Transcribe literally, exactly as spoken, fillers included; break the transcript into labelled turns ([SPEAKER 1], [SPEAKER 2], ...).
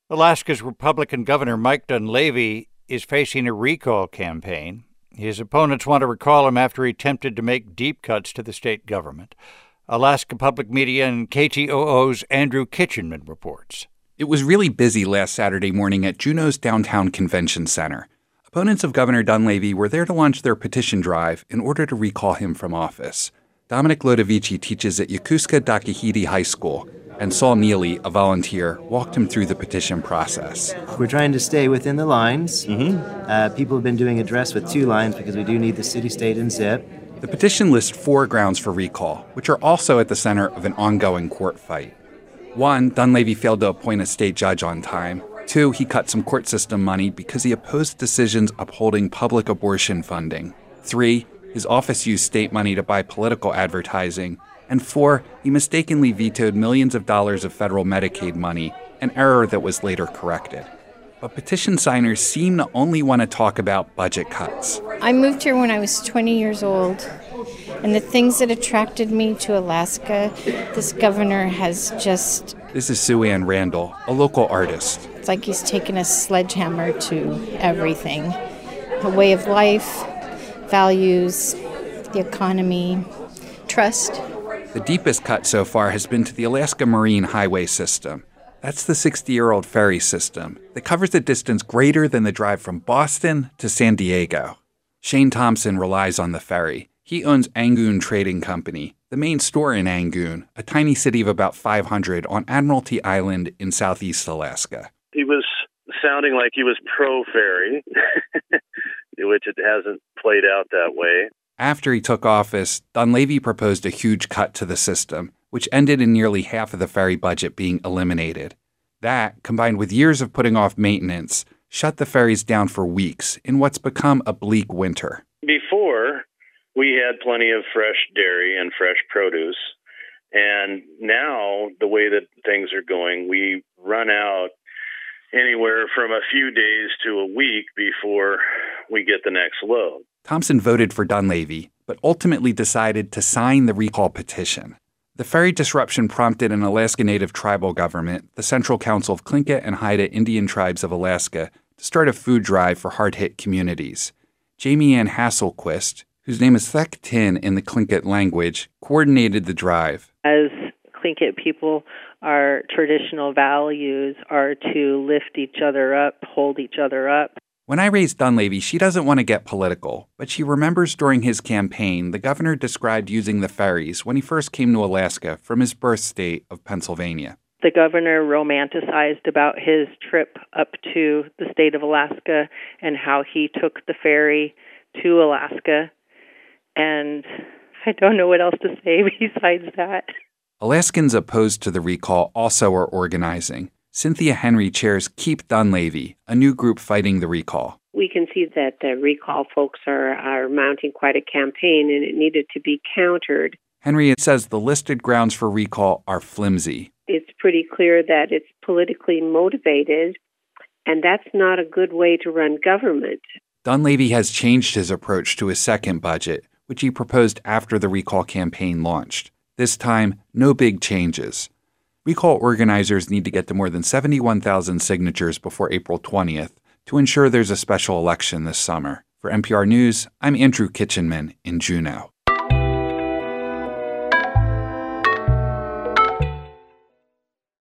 [SPEAKER 1] Alaska's Republican Governor Mike Dunleavy is facing a recall campaign. His opponents want to recall him after he attempted to make deep cuts to the state government. Alaska Public Media and K T O O's Andrew Kitchenman reports.
[SPEAKER 2] It was really busy last Saturday morning at Juneau's downtown convention center. Opponents of Governor Dunleavy were there to launch their petition drive in order to recall him from office. Dominic Lodovici teaches at Yokosuka-Dakihiti High School, and Saul Neely, a volunteer, walked him through the petition process.
[SPEAKER 3] We're trying to stay within the lines.
[SPEAKER 2] Mm-hmm.
[SPEAKER 3] Uh, people have been doing address with two lines because we do need the city, state, and zip.
[SPEAKER 2] The petition lists four grounds for recall, which are also at the center of an ongoing court fight. One, Dunleavy failed to appoint a state judge on time. Two, he cut some court system money because he opposed decisions upholding public abortion funding. Three, his office used state money to buy political advertising. And four, he mistakenly vetoed millions of dollars of federal Medicaid money, an error that was later corrected. But petition signers seem to only want to talk about budget cuts.
[SPEAKER 4] I moved here when I was twenty years old, and the things that attracted me to Alaska, this governor has just...
[SPEAKER 2] This is Sue Ann Randall, a local artist.
[SPEAKER 4] It's like he's taken a sledgehammer to everything. The way of life, values, the economy, trust.
[SPEAKER 2] The deepest cut so far has been to the Alaska Marine Highway System. That's the sixty-year-old ferry system that covers a distance greater than the drive from Boston to San Diego. Shane Thompson relies on the ferry. He owns Angoon Trading Company, the main store in Angoon, a tiny city of about five hundred on Admiralty Island in southeast Alaska.
[SPEAKER 5] He was sounding like he was pro-ferry, which it hasn't played out that way.
[SPEAKER 2] After he took office, Dunleavy proposed a huge cut to the system, which ended in nearly half of the ferry budget being eliminated. That, combined with years of putting off maintenance, shut the ferries down for weeks in what's become a bleak winter.
[SPEAKER 5] Before, we had plenty of fresh dairy and fresh produce, and now, the way that things are going, we run out anywhere from a few days to a week before we get the next load.
[SPEAKER 2] Thompson voted for Dunleavy, but ultimately decided to sign the recall petition. The ferry disruption prompted an Alaska Native tribal government, the Central Council of Tlingit and Haida Indian Tribes of Alaska, to start a food drive for hard-hit communities. Jamie Ann Hasselquist, whose name is Thek Tin in the Tlingit language, coordinated the drive.
[SPEAKER 6] As Tlingit people, our traditional values are to lift each other up, hold each other up.
[SPEAKER 2] When I raised Dunleavy, she doesn't want to get political, but she remembers during his campaign, the governor described using the ferries when he first came to Alaska from his birth state of Pennsylvania.
[SPEAKER 6] The governor romanticized about his trip up to the state of Alaska and how he took the ferry to Alaska. And I don't know what else to say besides that.
[SPEAKER 2] Alaskans opposed to the recall also are organizing. Cynthia Henry chairs Keep Dunleavy, a new group fighting the recall.
[SPEAKER 7] We can see that the recall folks are, are mounting quite a campaign, and it needed to be countered.
[SPEAKER 2] Henry says the listed grounds for recall are flimsy.
[SPEAKER 7] It's pretty clear that it's politically motivated, and that's not a good way to run government.
[SPEAKER 2] Dunleavy has changed his approach to his second budget, which he proposed after the recall campaign launched. This time, no big changes. Recall organizers need to get to more than seventy-one thousand signatures before April twentieth to ensure there's a special election this summer. For N P R News, I'm Andrew Kitchenman in Juneau.